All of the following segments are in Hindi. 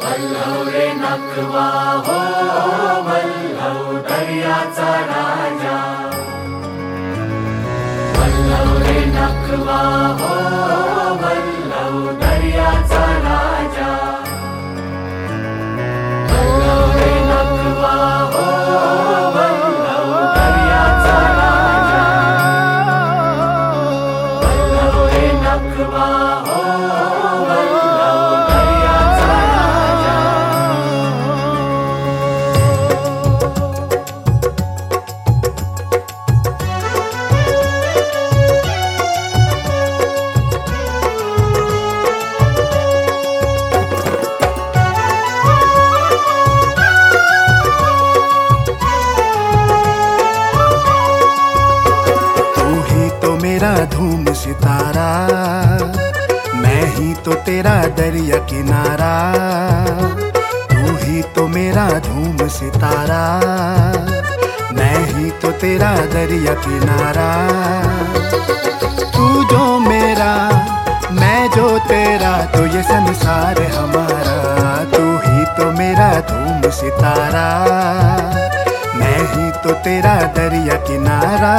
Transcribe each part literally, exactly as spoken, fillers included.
वल्लव रे नकवा हो वल्लव दर्याचा राजा, वल्लव रे नकवा हो वल्लव दर्याचा राजा, वल्लव रे नकवा हो वल्लव दर्याचा राजा, वल्लव रे नकवा हो मेरा धूम सितारा, मैं ही तो तेरा दरिया किनारा। तू ही तो मेरा धूम सितारा, मैं ही तो तेरा दरिया किनारा। तू जो मेरा मैं जो तेरा, तो ये संसार हमारा। तू ही तो मेरा धूम सितारा, मैं ही तो तेरा दरिया किनारा।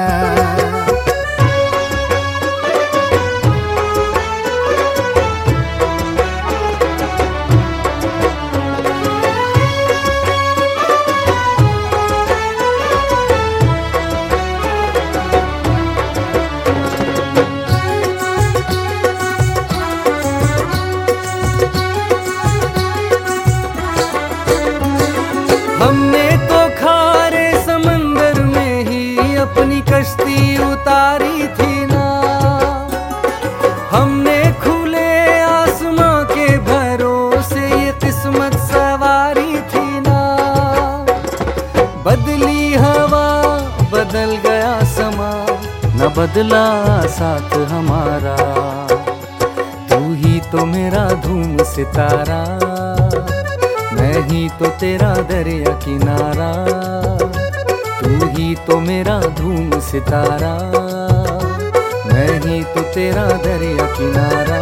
हमने तो खारे समंदर में ही अपनी कश्ती उतारी थी ना, हमने खुले आसमां के भरोसे ये किस्मत सवारी थी ना। बदली हवा बदल गया समा, न बदला साथ हमारा। तू ही तो मेरा धूम सितारा, मैं ही तो तेरा दरिया किनारा। तू ही तो मेरा धूम सितारा, मैं ही तो तेरा दरिया किनारा।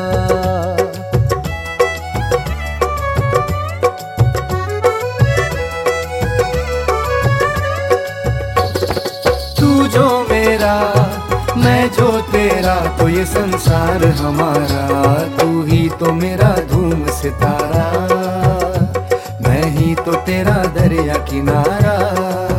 तू जो मेरा मैं जो तेरा, तो ये संसार हमारा। तू ही तो मेरा धूम सितारा, मैं ही तो तेरा दरिया किनारा।